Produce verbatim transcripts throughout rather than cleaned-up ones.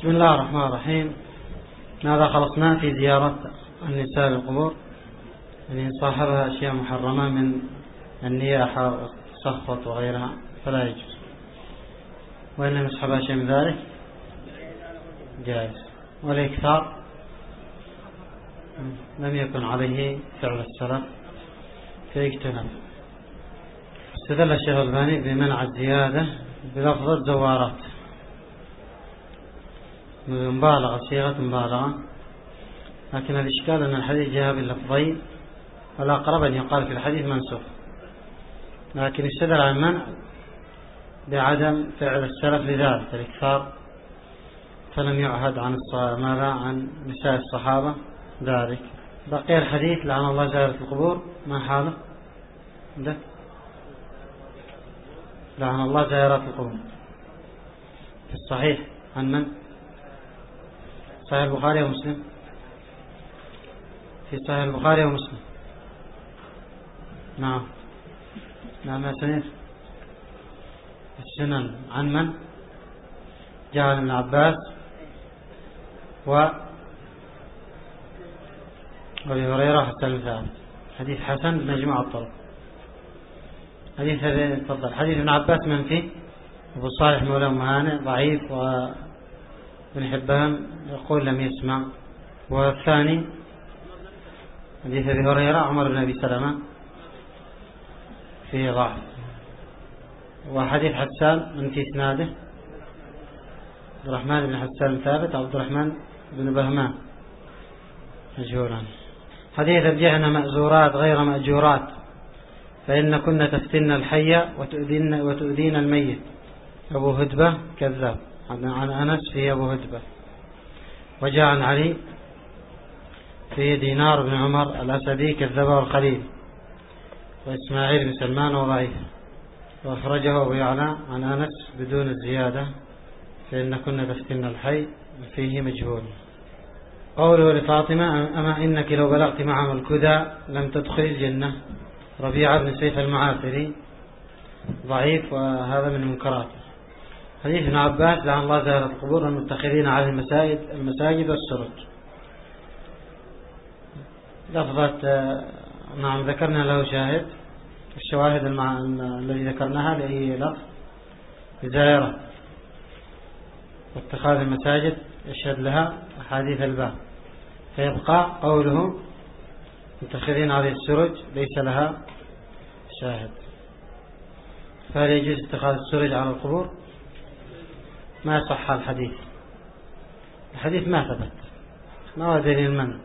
بسم الله الرحمن الرحيم. ماذا خلصنا في زيارة النساء للقبور؟ يعني صاحبها أشياء محرمة من النياحة والسخط وغيرها فلا يجوز، وإن لم يصحبها شيء من ذلك جائز. والإكثار لم يكن عليه فعل السلف فيجتنب. استدل الشيخ الألباني بمنع الزيادة بلفظ زوارات، مبالغة، صيغة مبالغة، لكن الإشكال أن الحديث جاء باللفظين، والأقرب أن يقال في الحديث منسوخ، لكن استدل على المنع بعدم فعل السلف لذلك الإكثار، فلم يعهد عن ماذا عن نساء الصحابة ذلك. بقي الحديث لعن الله زائرة القبور، ما حاله ده؟ لعن الله زائرات القبور في الصحيح عن من؟ صحيح البخاري ومسلم، في صحيح البخاري ومسلم. نعم نعم يا سنير. السنن عن من؟ جاء ابن عباس و أبي هريرة حتى المثال. حديث حسن بمجموع الطرق. حديث هذا تفضل. حديث ابن عباس من فيه؟ أبو صالح مولى مهانئ ضعيف، وابن حبان يقول لم يسمع. والثاني حديث أبي هريرة عمر بن أبي سلمة فيه ضعف. وحديث حسان من في إسناده؟ عبد الرحمن بن حسان ثابت، عبد الرحمن بن بهمان مجهولان. حديث ارجعنا مأزورات غير مأجورات، فإن كنا تفتن الحي وتؤذين, وتؤذين الميت. أبو هدبة كذاب، عن أنس في أبو هدبة. وجاء عن علي في دينار بن عمر الأسدي كذبه الخليل. وإسماعيل بن سلمان وضعيف. وأخرجه أبو يعلى عن أنس بدون الزيادة، فإن كنا تفتن الحي فيه مجهول. قوله لفاطمة أما إنك لو بلغت معهم الكدى لم تدخل الجنة. ربيعة بن سيف المعافري ضعيف، وهذا من المنكرات. حديث ابن عباس لعن الله زائرة القبور المتخذين على المساجد المساجد والسرج. لفظة نعم ذكرنا له شاهد، الشواهد المع... الذي ذكرناها لأي لفظ زائرة واتخاذ المساجد يشهد لها أحاديث الباب، فيبقى قوله متخذين عليه السرج ليس لها شاهد. فهل يجوز اتخاذ السرج على القبور؟ ما صح الحديث، الحديث ما ثبت، ما هو دليل المنع.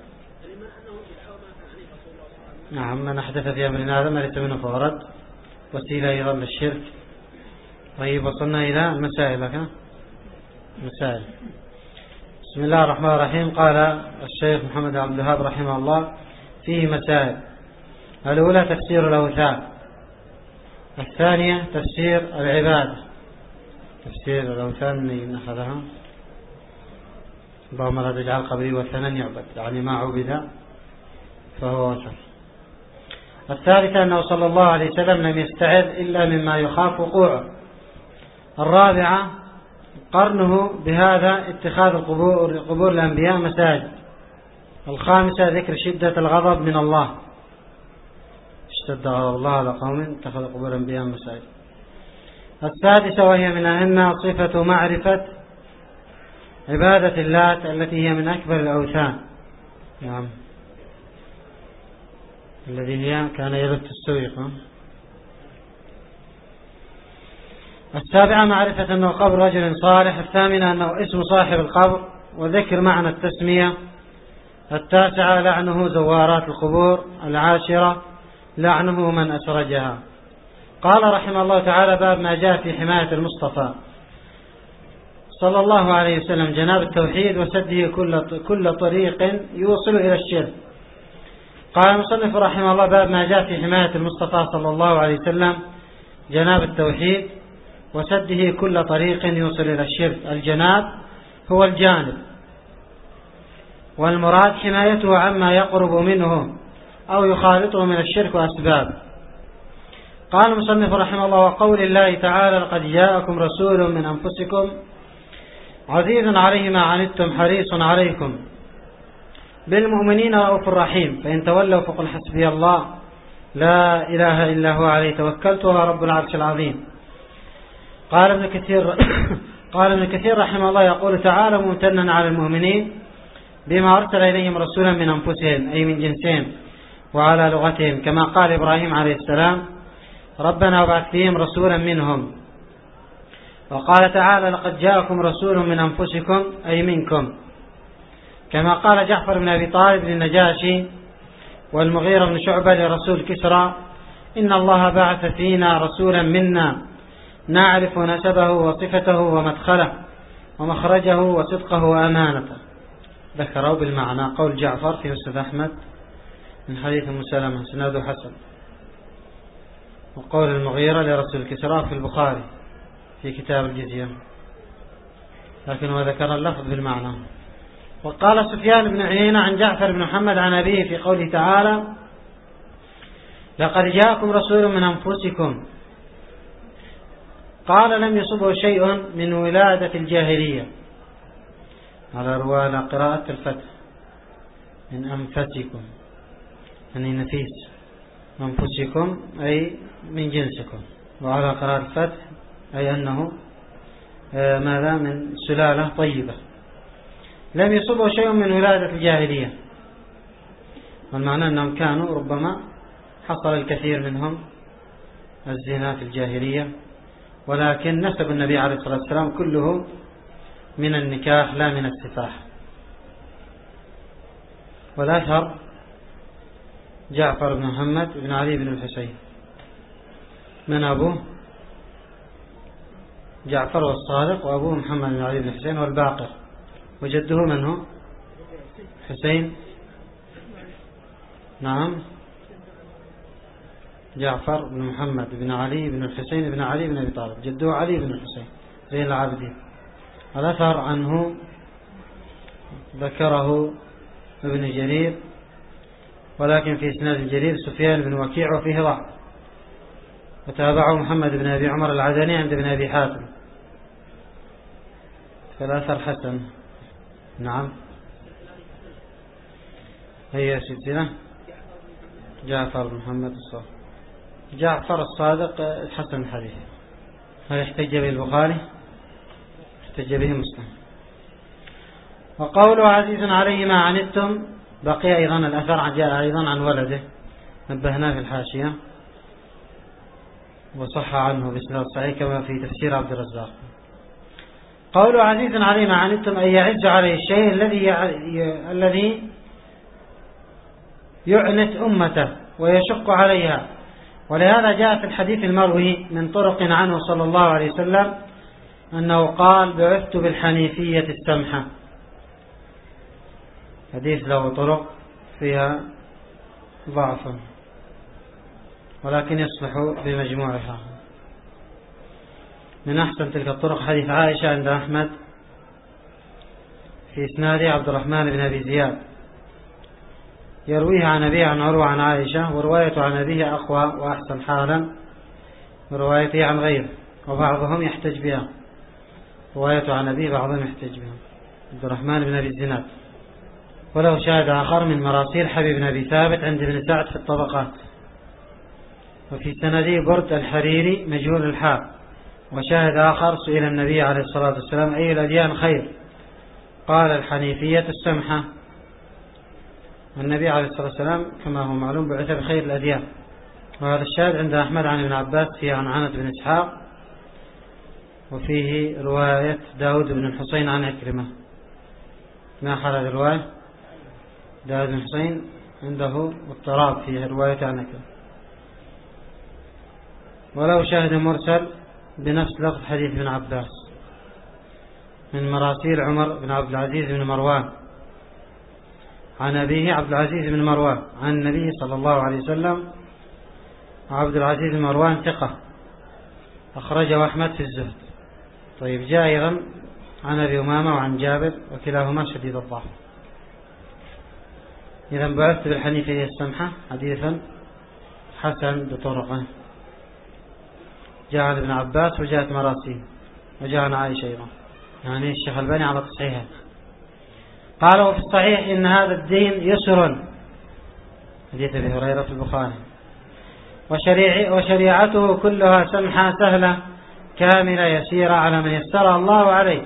نعم من أحدث في أمرنا هذا ما ليس منه فورد، وسيلة أيضا للشرك. طيب وصلنا إلى المسائل لك مسائل. بسم الله الرحمن الرحيم. قال الشيخ محمد عبد الوهاب رحمه الله فيه مسائل. الأولى تفسير الأوثان، الثانية تفسير العبادة. تفسير الأوثان من أخذها اللهم لا تجعل قبري وثنا يعبد، يعني ما عبد فهو وثن. الثالثة أنه صلى الله عليه وسلم لم يستعذ إلا مما يخاف وقوعه. الرابعة قرنه بهذا اتخاذ القبور قبور الأنبياء مساجد. الخامسة ذكر شدة الغضب من الله، اشتد غضب الله على قوم اتخذوا قبور الأنبياء مساجد. السادسة وهي من أهمها صفة معرفة عبادة اللات التي هي من أكبر الأوثان، نعم الذي هي كان يلت السويق. السابعة معرفة أنه قبر رجل صالح. الثامنة أنه اسم صاحب القبر وذكر معنى التسمية. التاسعة لعنه زوارات القبور. العاشرة لعنه من أسرجها. قال رحمه الله تعالى باب ما جاء في حماية المصطفى صلى الله عليه وسلم جناب التوحيد وسده كل كل طريق يوصل إلى الشرك. قال المصنف رحمه الله باب ما جاء في حماية المصطفى صلى الله عليه وسلم جناب التوحيد وسده كل طريق يوصل إلى الشرك. الجناب هو الجانب، والمراد حمايته عما يقرب منه أو يخالطه من الشرك وأسباب. قال المصنف رحمه الله وقول الله تعالى لقد جاءكم رسول من أنفسكم عزيز عليه ما عنتم حريص عليكم بالمؤمنين رؤوف رحيم فإن تولوا فقل حسبي الله لا إله إلا هو عليه توكلت وهو رب العرش العظيم. قال ابن كثير قال ابن كثير رحمه الله يقول تعالى ممتنا على المؤمنين بما أرسل إليهم رسولا من أنفسهم أي من جنسهم وعلى لغتهم كما قال إبراهيم عليه السلام ربنا وابعث فيهم رسولا منهم. وقال تعالى لقد جاءكم رسول من أنفسكم أي منكم كما قال جعفر بن أبي طالب للنجاشي والمغيرة بن شعبة لرسول كسرى إن الله بعث فينا رسولا منا نعرف نسبه وصفته ومدخله ومخرجه وصدقه وأمانته. ذكروا بالمعنى قول جعفر في مسند أحمد من حديث أم سلمة سناده حسن، وقول المغيرة لرسول كسرى في البخاري في كتاب الجزية، لكن هو ذكر اللفظ بالمعنى. وقال سفيان بن عيينة عن جعفر بن محمد عن أبيه في قوله تعالى لقد جاءكم رسول من أنفسكم قال لم يصبه شيء من ولادة الجاهلية على رواية قراءة الفتح من أنفسكم يعني نفيس أنفسكم أي من جنسكم، وعلى قراءة الفتح أي أنه ماذا من سلالة طيبة لم يصبه شيء من ولادة الجاهلية، والمعنى أنهم كانوا ربما حصل الكثير منهم الزنا في الجاهلية، ولكن نسب النبي عليه الصلاة والسلام كله من النكاح لا من السفاح. والأشهر جعفر بن محمد بن علي بن الحسين من أبوه جعفر والصادق وأبوه محمد بن علي بن الحسين والباقر، وجده من هو حسين نعم جعفر بن محمد بن علي بن الحسين بن علي بن أبي طالب جده علي بن الحسين زين العابدين. الأثر عنه ذكره ابن جرير، ولكن في إسناد الجرير سفيان بن وكيع وفيه ضعف، وتابعه محمد بن أبي عمر العدني عند ابن أبي حاتم، فالأثر حسن. نعم هي سلسلة جعفر بن محمد الصادق جعفر الصادق حسن الحديث. هل احتج به البخاري؟ احتج به مسلم. وقوله عزيز عليه ما عنتم بقي أيضا الأثر جاء أيضا عن ولده نبهنا في الحاشية وصح عنه بإسناد صحيح كما في تفسير عبد الرزاق. قوله عزيز عليه ما عنتم أي يعز عليه الشيء الذي الذي يعنت أمته ويشق عليها، ولهذا جاء في الحديث المروي من طرق عنه صلى الله عليه وسلم أنه قال بعثت بالحنيفية السمحة، حديث له طرق فيها ضعف ولكن يصلح بمجموعها. من أحسن تلك الطرق حديث عائشة عند أحمد في إسناده عبد الرحمن بن أبي زياد يرويه عن أبيه عن عروة عن عائشة، وروايته عن أبيه أقوى وأحسن حالا وروايته عن غيره، وبعضهم يحتج بها روايته عن أبيه بعضهم يحتج بها عبد الرحمن بن أبي الزناد. وله شاهد آخر من مراسيل حبيب بن أبي ثابت عند ابن سعد في الطبقات، وفي سنده برد الحريري مجهول الحال. وشاهد آخر سئل النبي عليه الصلاة والسلام أي الأديان خير؟ قال الحنيفية السمحة، والنبي عليه الصلاة والسلام كما هو معلوم بعث بخير الأديان. وهذا الشاهد عند أحمد عن ابن عباس في عن عنة بن إسحاق، وفيه رواية داود بن الحسين عن أكرمة. ما حال هذه الرواية؟ داود بن الحسين عنده اضطراب في رواية عن أكرمة. ولو شاهد مرسل بنفس لفظ حديث ابن عباس من مراسيل عمر بن عبد العزيز بن مروان عن أبيه عبد العزيز بن مروان عن النبي صلى الله عليه وسلم. عبد العزيز بن مروان ثقة أخرجه أحمد في الزهد. طيب جاء أيضا عن أبي أمامة وعن جابر وكلاهما شديد الضعف. إذا بعثت بالحنيفية السمحة حديثا حسن بطرقه، جاء عن ابن عباس وجاءت مراسيل وجاء عن عائشة أيضا. يعني الشيخ الباني على تصحيحه. قال وفي الصحيح إن هذا الدين يسر، حديث أبي هريرة في البخاري، وشريعته كلها سمحة سهلة كاملة يسيرة على من يسر الله عليه.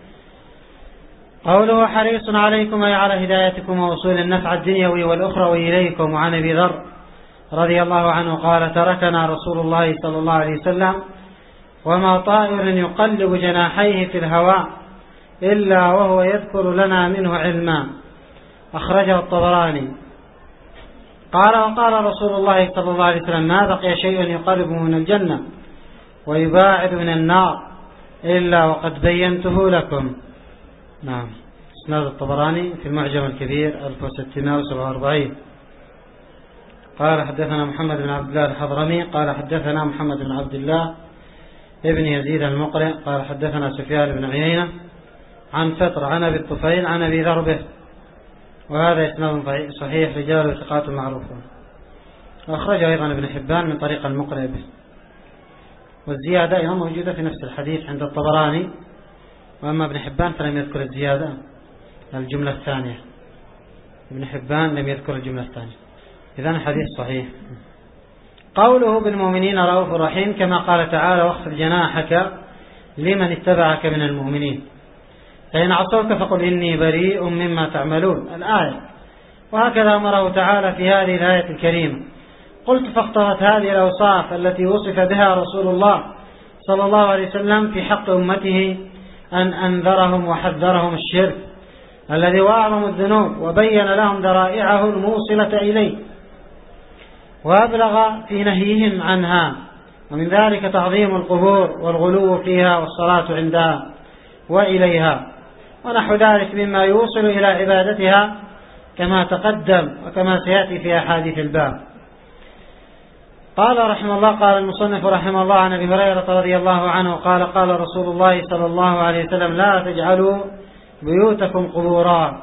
قوله حريص عليكم أي على هدايتكم ووصول النفع الدنيوي والأخروي إليكم. وعن أبي ذر رضي الله عنه قال تركنا رسول الله صلى الله عليه وسلم وما طائر يقلب جناحيه في الهواء إلا وهو يذكر لنا منه علما، أخرجه الطبراني. قال وقال رسول الله صلى الله عليه وسلم ما بقي شيء يقرب من الجنة ويباعد من النار إلا وقد بينته لكم. نعم. اسناد الطبراني في المعجم الكبير ألف وستمائة وسبعة وأربعين. قال حدثنا محمد بن عبد الله الحضرمي قال حدثنا محمد بن عبد الله ابن يزيد المقرئ قال حدثنا سفيان بن عيينة عن فتر عن أبي الطفيل عن أبي ذر به، وهذا إسناد صحيح رجال وثقات معروفون. وأخرجه أيضا ابن حبان من طريق المقرئ به، والزيادة أيضا موجودة في نفس الحديث عند الطبراني، وأما ابن حبان فلم يذكر الزيادة الجملة الثانية. ابن حبان لم يذكر الجملة الثانية، إذن الحديث صحيح. قوله بالمؤمنين رؤوف رحيم كما قال تعالى واخفض جناحك لمن اتبعك من المؤمنين فإن عصوك فقل إني بريء مما تعملون الآية. وهكذا أمره تعالى في هذه الآية الكريمة. قلت فاقتضت هذه الأوصاف التي وصف بها رسول الله صلى الله عليه وسلم في حق أمته أن أنذرهم وحذرهم الشرك الذي هو أعظم الذنوب، وبين لهم ذرائعه الموصلة إليه، وأبلغ في نهيهم عنها، ومن ذلك تعظيم القبور والغلو فيها والصلاة عندها وإليها ونحو ذلك مما يوصل إلى عبادتها كما تقدم وكما سيأتي في أحاديث الباب. قال رحمه الله قال المصنف رحمه الله عن أبي هريرة رضي الله عنه قال قال رسول الله صلى الله عليه وسلم لا تجعلوا بيوتكم قبورا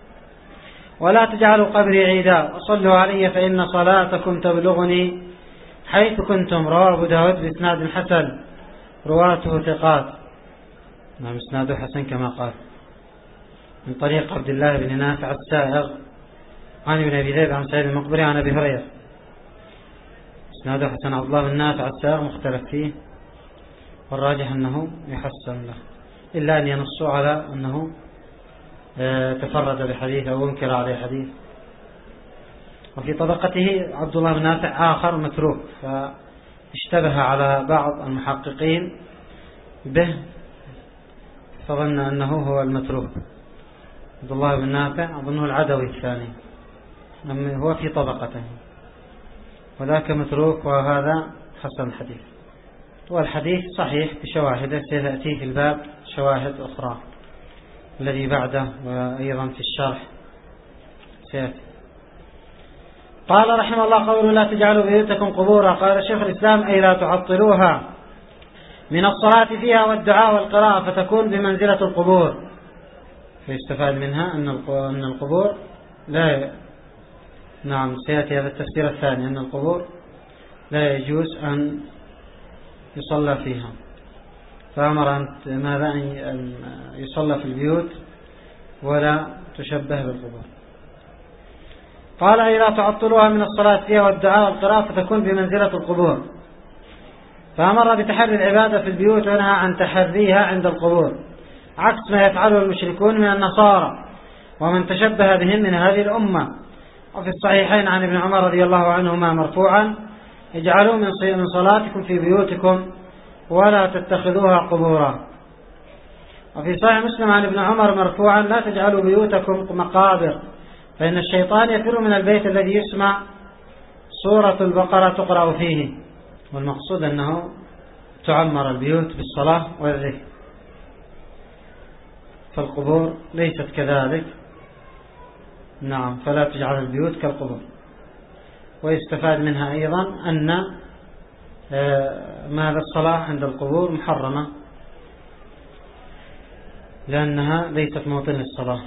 ولا تجعلوا قبري عيدا وصلوا علي فإن صلاتكم تبلغني حيث كنتم. رواه أبو داود بإسناد حسن رواته ثقات. نعم إسناده حسن كما قال من طريق عبد الله بن نافع السائغ عن ابن أبي ذئب عن سعيد المقبري عن أبي هريرة. إسناده حسن. عبد الله بن نافع السائغ مختلف فيه، والراجح أنه يحسن له، إلا أن ينصوا على أنه تفرد بحديث أو انكر عليه حديث. وفي طبقته عبد الله بن نافع آخر متروك، فاشتبه على بعض المحققين به فظن أنه هو المتروك. عبد الله بن نافع أظنه العدوي الثاني، هو في طبقته، وذاك متروك وهذا حسن الحديث. والحديث صحيح بشواهد سيأتي في الباب شواهد أخرى الذي بعده، وأيضا في الشرح سيأتي. قال رحمه الله قوله لا تجعلوا بيوتكم قبورا. قال شيخ الإسلام أي لا تعطلوها من الصلاة فيها والدعاء والقراءة فتكون بمنزلة القبور. فيستفاد منها أن القبور لا نعم سيأتي هذا التفسير الثاني أن القبور لا يجوز أن يصلى فيها، فأمر أن ماذا أن يصلى في البيوت ولا تشبه بالقبور. قال أي لا تعطلوها من الصلاة فيها والدعاء والقراءة فتكون بمنزلة القبور، فأمر بتحري العبادة في البيوت ونهى عن تحريها عند القبور، عكس ما يفعله المشركون من النصارى ومن تشبه بهم من هذه الأمة. وفي الصحيحين عن ابن عمر رضي الله عنهما مرفوعا اجعلوا من صلاتكم في بيوتكم ولا تتخذوها قبورا. وفي صحيح مسلم عن ابن عمر مرفوعا لا تجعلوا بيوتكم مقابر فإن الشيطان يفر من البيت الذي يسمع سورة البقرة تقرأ فيه. والمقصود أنه تعمر البيوت بالصلاة والذكر، فالقبور ليست كذلك. نعم فلا تجعل البيوت كالقبور. ويستفاد منها أيضا أن ماذا الصلاة عند القبور محرمة لأنها ليست موطن للصلاة.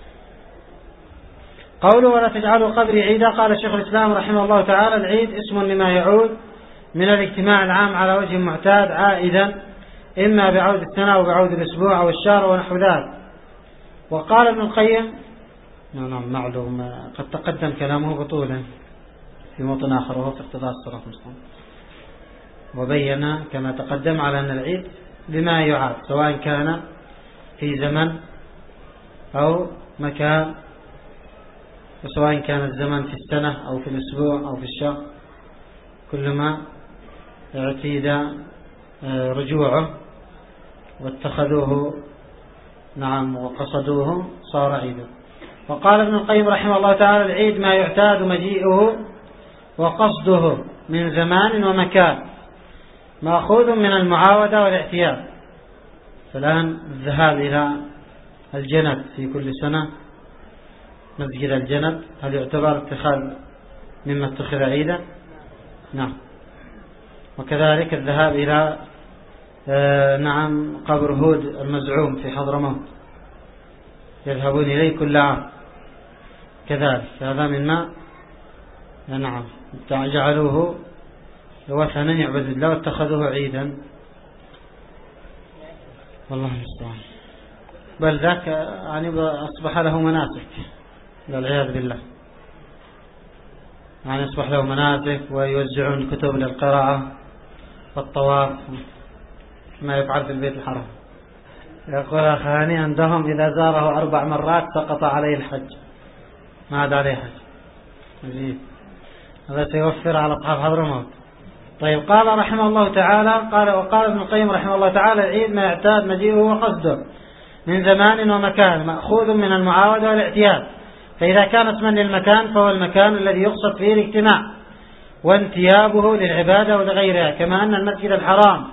قوله ولا تجعلوا قبري عيدا. قال شيخ الإسلام رحمه الله تعالى العيد اسم لما يعود من الاجتماع العام على وجه معتاد عائدا إما بعود السنة أو بعود الأسبوع أو الشهر ونحو ذلك. وقال ابن القيم نعم معلوم قد تقدم كلامه بطوله في موطن آخر وهو في اقتضاء الصراط المستقيم، وبين كما تقدم على أن العيد بما يعاد سواء كان في زمن أو مكان، وسواء كان الزمن في السنة أو في الأسبوع أو في الشهر، كلما اعتيد رجوعه واتخذوه نعم وقصدوه صار عيدا. وقال ابن القيم رحمه الله تعالى: العيد ما يعتاد مجيئه وقصده من زمان ومكان، مأخوذ من المعاودة والاعتياد. فالآن الذهاب إلى الجند في كل سنة، مسجد الجند، هل يعتبر اتخاذ مما اتخذ عيدا؟ نعم. وكذلك الذهاب إلى آه نعم قبر هود المزعوم في حضرموت، يذهبون إليه كل عام كذلك، هذا مما نعم جعلوه وثنا يعبد الله واتخذوه عيدا، والله المستعان. بل ذاك يعني أصبح له مناسك والعياذ بالله، يعني أصبح له مناسك ويوزعون كتب للقراءة والطواف ما يفعل في البيت الحرام. يقول أخواني عندهم إذا زاره أربع مرات سقط عليه الحج، ما عاد عليه حج. مزيد هذا سيوفر على أصحاب حضرموت. طيب، قال رحمه الله تعالى قال وقال ابن القيم رحمه الله تعالى: العيد ما يعتاد مجيئه وقصده من زمان ومكان، مأخوذ من المعاودة والاعتياد. فإذا كان اسما للمكان فهو المكان الذي يقصد فيه الاجتماع وانتيابه للعبادة ولغيرها، كما أن المسجد الحرام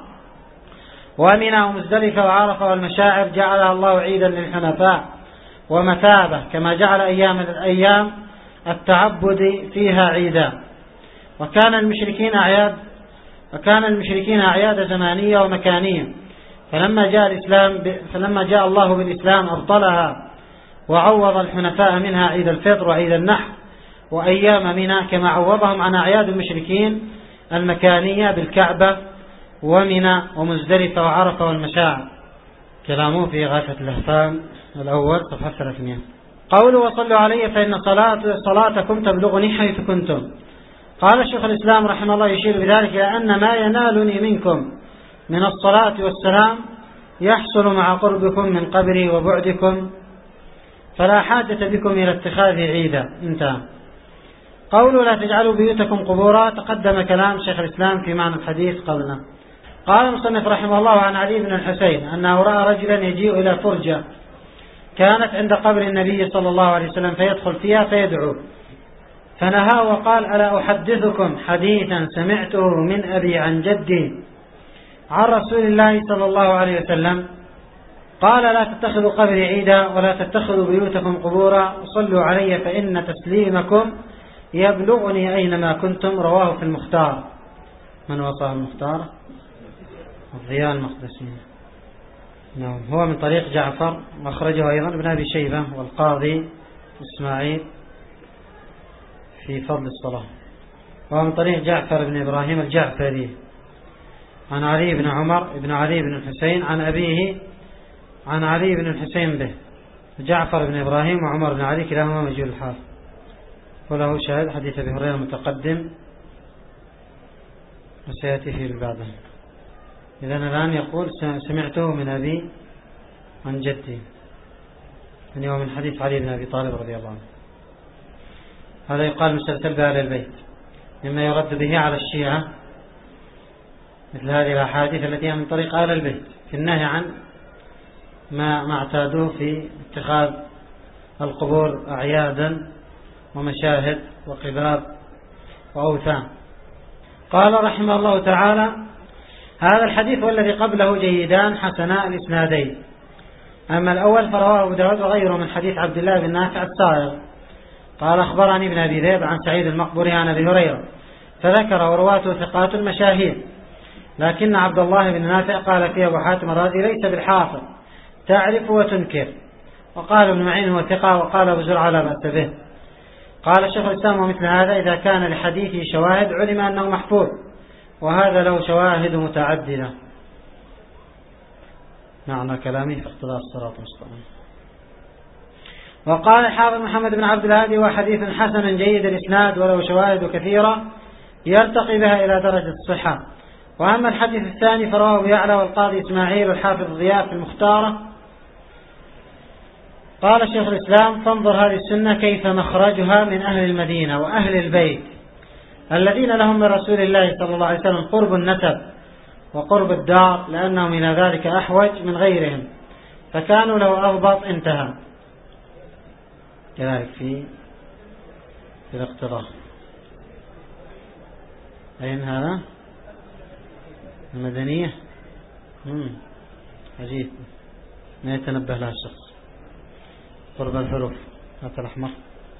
ومنى ومزدلفة وعرفة والمشاعر جعلها الله عيدا للحنفاء ومثابة، كما جعل أيام الأيام التعبد فيها عيدا. وكان المشركين أعياد وكان المشركين أعياد زمانية ومكانية، فلما جاء الإسلام فلما جاء الله بالإسلام أبطلها وعوض الحنفاء منها عيد الفطر وعيد النحر وأيام منى، كما عوضهم عن أعياد المشركين المكانية بالكعبة ومنى ومزدلفة وعرفة والمشاعر. كلامه في غاية اللهفان الأول صفحة ثلاثمائة. قوله: وصلوا علي فإن صلاة صلاتكم تبلغني حيث كنتم. قال الشيخ الإسلام رحمه الله يشير بذلك إلى أن ما ينالني منكم من الصلاة والسلام يحصل مع قربكم من قبري وبعدكم، فلا حاجة بكم إلى اتخاذ عيدا. انتهى. قوله: لا تجعلوا بيوتكم قبورا، تقدم كلام شيخ الإسلام في معنى الحديث قبلنا. قال المصنف رحمه الله عن علي بن الحسين أنه رأى رجلا يجيء إلى فرجة كانت عند قبر النبي صلى الله عليه وسلم فيدخل فيها فيدعو، فنهى وقال: ألا أحدثكم حديثا سمعته من أبي عن جدي عن رسول الله صلى الله عليه وسلم قال: لا تتخذوا قبري عيدا ولا تتخذوا بيوتكم قبورا، وصلوا علي فإن تسليمكم يبلغني أينما كنتم. رواه في المختار. من وصاه المختار؟ الضياء المقدسي. نعم، هو من طريق جعفر، أخرجه أيضا ابن أبي شيبة والقاضي إسماعيل في فضل الصلاة. وهو من طريق جعفر بن إبراهيم الجعفري عن علي بن عمر بن علي بن الحسين عن أبيه عن علي بن الحسين به. جعفر بن إبراهيم وعمر بن علي كلاهما مجهول الحال، وله شاهد حديث أبي هريرة المتقدم وسيأتي فيه بعده. إذن الآن يقول: سمعته من أبي عن جدي، يعني هو من حديث علي بن أبي طالب رضي الله عنه. هذا يقال مسلسل بأهل البيت، مما يرد به على الشيعة مثل هذه الأحاديث التي هي من طريق أهل البيت في النهي عن ما ما اعتادوه في اتخاذ القبور أعيادا ومشاهد وقباب وأوثان. قال رحمه الله تعالى: هذا الحديث والذي قبله جيدان حسنا الإسنادين. أما الأول فرواه أبو داود وغيره من حديث عبد الله بن نافع السائغ قال: أخبرني ابن أبي ذئب عن سعيد المقبري عن أبي هريرة، فذكر ورواته ثقات مشاهير، لكن عبد الله بن نافع قال فيه أبو حاتم الرازي: ليس بالحافظ، تعرف وتنكر. وقال ابن معين هو ثقة، وقال أبو زرعة لا بأس به. قال شيخ الإسلام: ومثل هذا إذا كان لحديثه شواهد علم أنه محفوظ، وهذا له شواهد متعددة. معنى كلامه في اقتضاء الصراط المستقيم. وقال الحافظ محمد بن عبد الهادي: وحديث حسن جيد الإسناد ولو شواهد كثيرة يرتقي بها إلى درجة الصحة. وأما الحديث الثاني فرواه أبو يعلى والقاضي إسماعيل والحافظ ضياء في المختارة. قال شيخ الإسلام: فانظر هذه السنة كيف مخرجها من أهل المدينة وأهل البيت الذين لهم من رسول الله صلى الله عليه وسلم قرب النسب وقرب الدار، لأنهم إلى ذلك أحوج من غيرهم، فكانوا له أضبط. انتهى. كذلك في في الاقتضاء. أين هذا؟ المدنية. مم. عجيب، ما يتنبه لها الشخص. قرب الحروف، هذا الأحمر.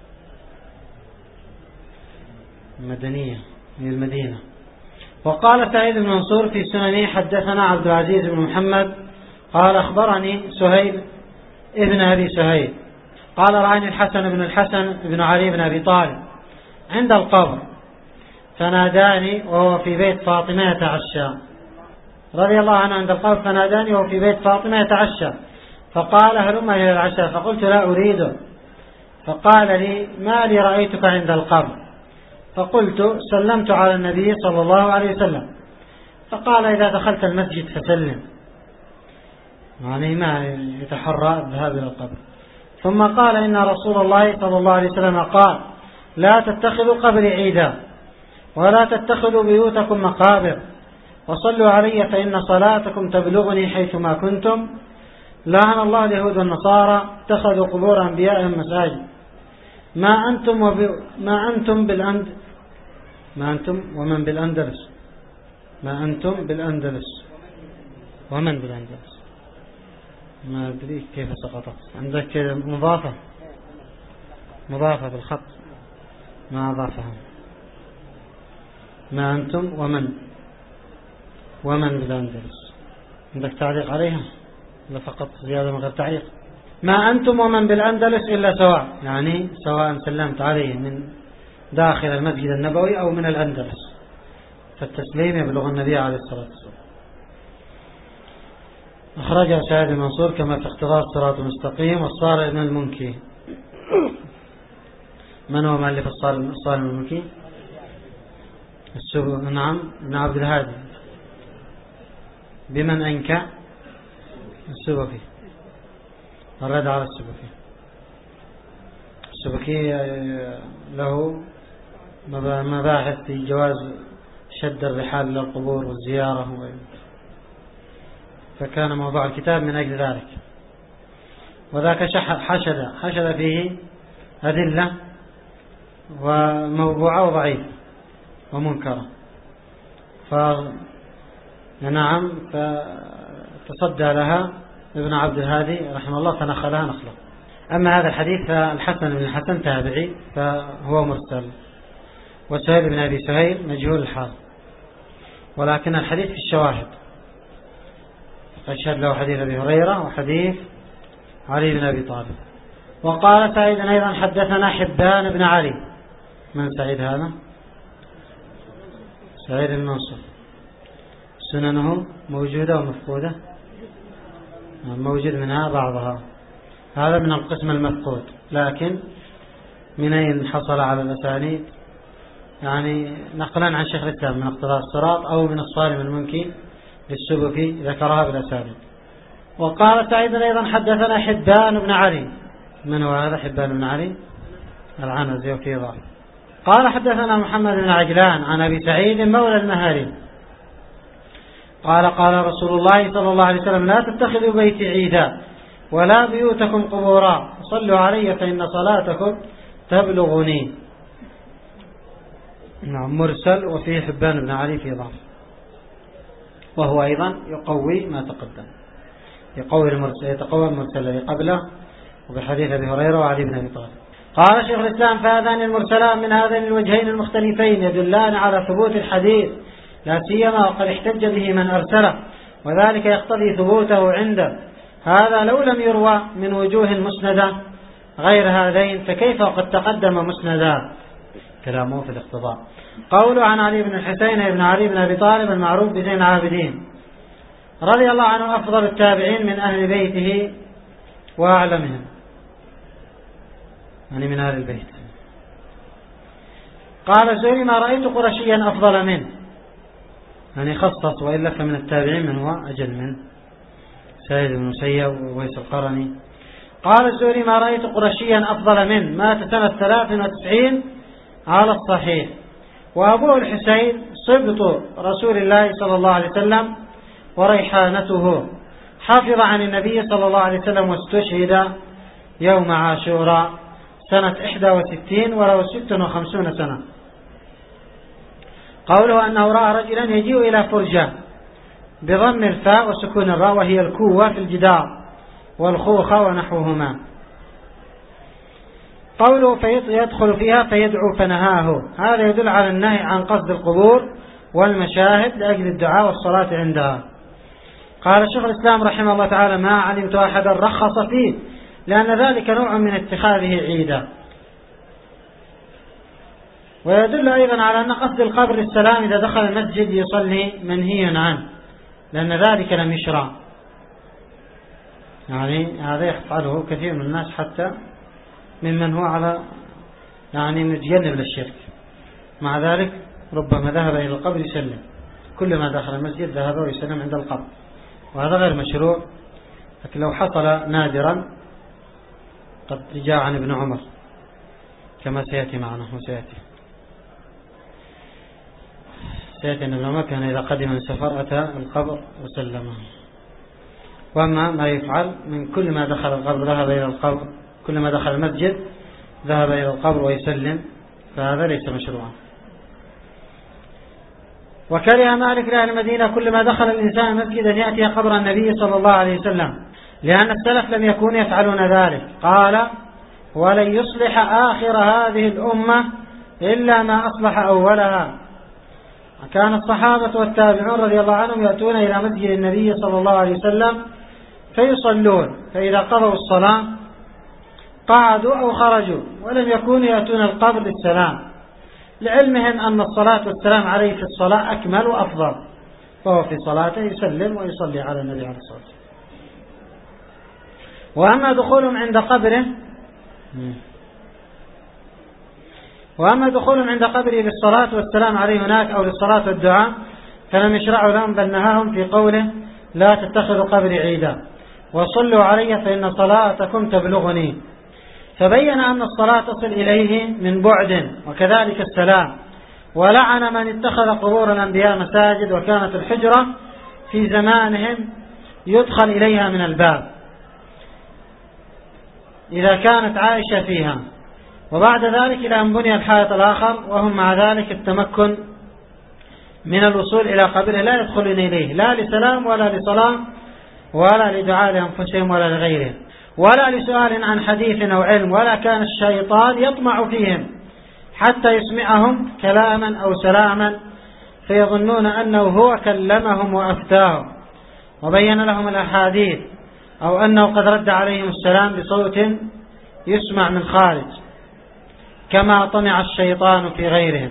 المدنية من المدينة. وقال سعيد بن منصور في سننه: حدثنا عبد العزيز بن محمد قال أخبرني سهيل ابن أبي سهيل قال: رأني الحسن بن الحسن بن علي بن أبي طالب عند القبر فناداني وهو في بيت فاطمة يتعشى، رضي الله عنه، عند القبر فناداني وهو في بيت فاطمة يتعشى، فقال: هلم إلى العشاء؟ فقلت: لا أريده. فقال لي: ما لي رأيتك عند القبر؟ فقلت: سلمت على النبي صلى الله عليه وسلم. فقال: إذا دخلت المسجد فسلم، يعني ما يتحرى الذهاب إلى القبر. ثم قال: إن رسول الله صلى الله عليه وسلم قال: لا تتخذوا قبري عيدا ولا تتخذوا بيوتكم مقابر، وصلوا علي فإن صلاتكم تبلغني حيثما كنتم. لعن الله اليهود والنصارى اتخذوا قبور أنبيائهم مساجد. ما أنتم وب... ما أنتم بالأند ما أنتم ومن بالأندلس ما أنتم بالأندلس ومن بالأندلس ما أدري كيف سقطت عندك مضافة مضافة بالخط ما أضافها. ما أنتم ومن ومن بالأندلس عندك تعليق عليها لا فقط زيادة من غير تعليق؟ ما أنتم ومن بالأندلس إلا سواء، يعني سواء سلمت عليه من داخل المسجد النبوي أو من الأندلس، فالتسليم يبلغ النبي عليه الصلاة والسلام. أخرجه سعيد المنصور كما في اقتضاء الصراط المستقيم. والصالح بن المنكي. من هو مؤلف الصالح بن المنكي؟ السبكي. نعم، ابن عبد الهادي. بمن أنكى؟ السبكي. الرد على السبكي. السبكي له مباحث في جواز شد الرحال للقبور والزيارة، فكان موضوع الكتاب من أجل ذلك. وذاك حشد حشد فيه أدلة وموضوعة وضعيفة ومنكرة، فنعم فتصدى لها ابن عبد الهادي رحمه الله فنخلها نخلة. أما هذا الحديث فالحسن بن الحسن تابعي فهو مرسل، وسهيل بن أبي سهيل مجهول الحال، ولكن الحديث في الشواهد، فاشهد له حديث أبي هريرة وحديث علي بن أبي طالب. وقال سعيد أيضا: حدثنا حبان بن علي. من سعيد هذا؟ سعيد بن منصور. سننه موجودة ومفقودة؟ موجود منها بعضها، هذا من القسم المفقود، لكن من أين حصل على الأسانيد؟ يعني نقلا عن شيخ الإسلام من اقتضاء الصراط أو من الصارم المنكي للسبكي ذكرها بالأسانيد. وقال سعيد أيضا: حدثنا حبان بن علي. من هو هذا حبان بن علي؟ العنزي وفي ضعف. قال: حدثنا محمد بن عجلان عن أبي سعيد مولى المهاري قال: قال رسول الله صلى الله عليه وسلم: لا تتخذوا بيتي عيدا ولا بيوتكم قبورا، صلوا علي فإن صلاتكم تبلغني. نعم، مرسل وفيه حبان بن علي في ضعف، وهو أيضا يقوي ما تقدم، يقوي المرسل، يتقوى المرسل الذي قبله وبحديث أبي هريرة وعلي بن أبي طالب. قال شيخ الإسلام: فهذان المرسلان من هذين الوجهين المختلفين يدلان على ثبوت الحديث، لا سيما وقد احتج به من أرسله، وذلك يقتضي ثبوته عنده. هذا لو لم يروى من وجوه مسندة غير هذين، فكيف وقد تقدم مسندا؟ كلامه في الاقتضاء. قوله عن علي بن الحسين بن علي بن أبي طالب المعروف بزين العابدين، رضي الله عنه أفضل التابعين من أهل بيته وأعلمهم، يعني من أهل البيت. قال الزهري: ما رأيت قرشيا أفضل منه، يعني خصص، وإلا فمن التابعين من هو أجل منه، سعيد بن المسيب وويس القرني. قال الزهري: ما رأيت قرشيا أفضل منه، مات سنة ثلاث وتسعين على الصحيح، وأبوه الحسين صبط رسول الله صلى الله عليه وسلم وريحانته، حافظ عن النبي صلى الله عليه وسلم، واستشهد يوم عاشوراء سنة إحدى وستين وله ست وخمسون سنة. قوله أنه رأى رجلا يجيء إلى فرجة بضم الفاء وسكون الراء، وهي الكوة في الجدار والخوخة ونحوهما. قوله فيدخل فيها فيدعو فنهاه، هذا يدل على النهي عن قصد القبور والمشاهد لأجل الدعاء والصلاة عندها. قال الشيخ الإسلام رحمه الله تعالى: ما علمت أحدا رخص فيه، لأن ذلك نوع من اتخاذه عيدا. ويدل أيضا على أن قصد القبر السلام إذا دخل المسجد يصلي منهي عنه، لأن ذلك لم يشرع، يعني هذا يفعله كثير من الناس حتى ممن هو على يعني متجنب للشرك، مع ذلك ربما ذهب إلى القبر يسلم، كل ما دخل المسجد ذهب ويسلم عند القبر، وهذا غير مشروع. لكن لو حصل نادرا قد جاء عن ابن عمر كما سيأتي معنا وسيأتي سيأتي أن ابن عمر كان إذا قدم من سفر أتى القبر وسلمه. وأما ما يفعل من كل ما دخل القبر ذهب إلى القبر، كل ما دخل المسجد ذهب إلى القبر ويسلم، فهذا ليس مشروعا. وكره مالك لأهل المدينة كل ما دخل الإنسان المسجد أن يأتي قبر النبي صلى الله عليه وسلم، لأن السلف لم يكونوا يفعلون ذلك. قال: ولن يصلح آخر هذه الأمة إلا ما أصلح أولها. كان الصحابة والتابعون رضي الله عنهم يأتون إلى مسجد النبي صلى الله عليه وسلم فيصلون، فإذا قضوا الصلاة قعدوا أو خرجوا، ولم يكونوا يأتون القبر للسلام، لعلمهم أن الصلاة والسلام عليه في الصلاة أكمل وأفضل، فهو في صلاته يسلم ويصلي على النبي عليه الصلاة والسلام. وأما دخولهم عند قبره وأما دخولهم عند قبره للصلاة والسلام عليه هناك أو للصلاة والدعاء فلم يشرعوا لهم، بل نهاهم في قوله: لا تتخذوا قبري عيدا وصلوا علي فإن صلاتكم تبلغني. فبين أن الصلاة تصل إليه من بعد، وكذلك السلام. ولعن من اتخذ قبور الأنبياء مساجد، وكانت الحجرة في زمانهم يدخل إليها من الباب إذا كانت عائشة فيها، وبعد ذلك إلى أن بني الحائط الآخر، وهم مع ذلك التمكن من الوصول إلى قبره لا يدخلون إليه لا لسلام ولا لصلاة ولا لدعاء لأنفسهم ولا لغيرهم ولا لسؤال عن حديث أو علم، ولا كان الشيطان يطمع فيهم حتى يسمعهم كلاما أو سلاما فيظنون أنه هو كلمهم وأفتاهم وبين لهم الأحاديث، أو أنه قد رد عليهم السلام بصوت يسمع من خارج، كما طمع الشيطان في غيرهم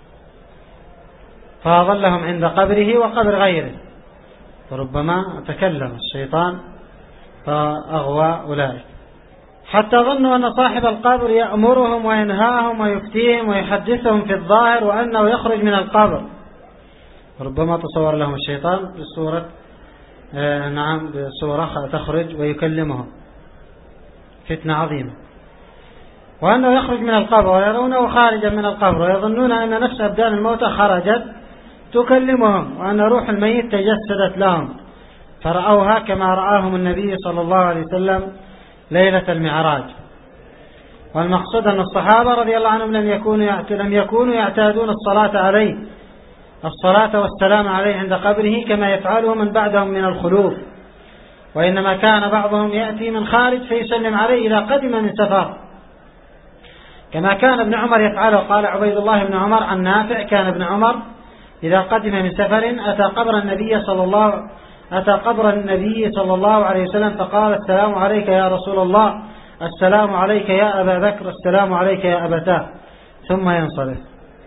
فأظلهم عند قبره وقبر غيره، فربما تكلم الشيطان فأغوى أولئك، حتى ظنوا أن صاحب القبر يأمرهم وينهاهم ويفتيهم ويحدثهم في الظاهر وأنه يخرج من القبر، ربما تصور لهم الشيطان بصورة آه نعم بصورة تخرج ويكلمهم، فتنة عظيمة، وأنه يخرج من القبر ويرونه خارجا من القبر، ويظنون أن نفس أبدان الموتى خرجت تكلمهم، وأن روح الميت تجسدت لهم، فرأوها كما رآهم النبي صلى الله عليه وسلم ليلة المعراج. والمقصود أن الصحابة رضي الله عنهم لم يكونوا لم يكونوا يعتادون الصلاة عليه الصلاة والسلام عليه عند قبره كما يفعله من بعدهم من الخلوف، وإنما كان بعضهم يأتي من خارج فيسلم عليه إذا قدم من سفر، كما كان ابن عمر يفعله. قال عبيد الله بن عمر عن نافع: كان ابن عمر إذا قدم من سفر أتى قبر النبي صلى الله أتى قبر النبي صلى الله عليه وسلم فقال: السلام عليك يا رسول الله، السلام عليك يا أبا بكر، السلام عليك يا أبتاه، ثم ينصرف.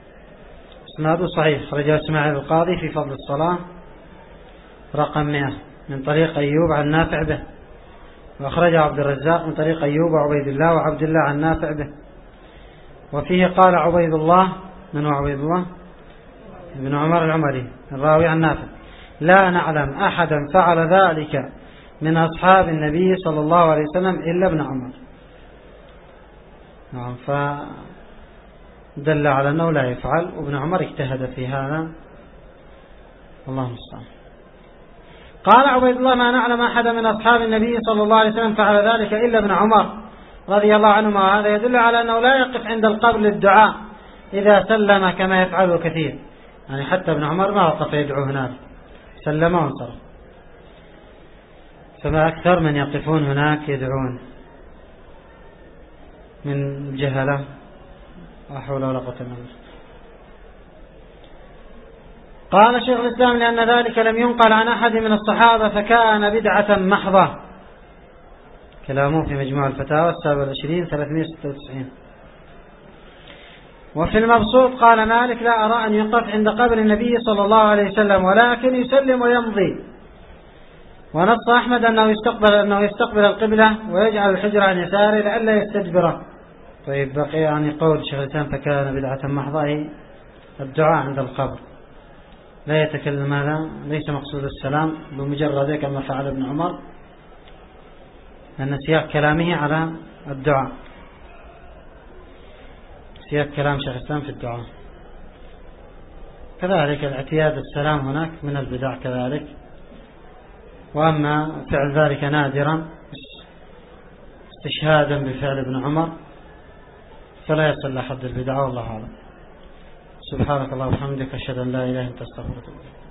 اسناده صحيح، خرج اسماعيل القاضي في فضل الصلاة رقم مئة. من طريق أيوب عن نافع به، وأخرجه عبد الرزاق من طريق أيوب وعبيد الله وعبد الله عن نافع به. وفيه قال عبيد الله، من هو عبيد الله؟ ابن عمر العمري الراوي عن نافع: لا نعلم أحدا فعل ذلك من أصحاب النبي صلى الله عليه وسلم إلا ابن عمر. نعم، فدل على أنه لا يفعل، وابن عمر اجتهد في هذا، الله المستعان. قال عبيد الله: ما نعلم أحدا من أصحاب النبي صلى الله عليه وسلم فعل ذلك إلا ابن عمر رضي الله عنهما. وهذا يدل على أنه لا يقف عند القبر للدعاء إذا سلم كما يفعله كثير، يعني حتى ابن عمر ما وقف يدعو هناك، سلم وانصرف، فما أكثر من يقفون هناك يدعون من جهلة. لا حول ولا قوة إلا بالله. قال شيخ الإسلام: لأن ذلك لم ينقل عن أحد من الصحابة فكان بدعة محضة. كلامه في مجموع الفتاوى السابع والعشرين ثلاثمائة وستة وتسعين. وفي المبسوط قال مالك: لا أرى أن يقف عند قبر النبي صلى الله عليه وسلم، ولكن يسلم ويمضي. ونص أحمد أنه يستقبل, أنه يستقبل القبلة ويجعل الحجر عن يساره لئلا يستجبره. طيب، بقي يعني قول شيخ الإسلام فكان بدعة محضة الدعاء عند القبر، لا يتكلم، هذا ليس مقصود السلام بمجرد كما فعل ابن عمر، لأن سياق كلامه على الدعاء، سياق كلام شيخ الإسلام في الدعاء. كذلك الاعتياد السلام هناك من البدع كذلك. وأما فعل ذلك نادرا استشهادا بفعل ابن عمر فلا يصل حد البدع، والله أعلم. سبحانك اللهم وبحمدك، أشهد أن لا إله إلا أنت، أستغفرك.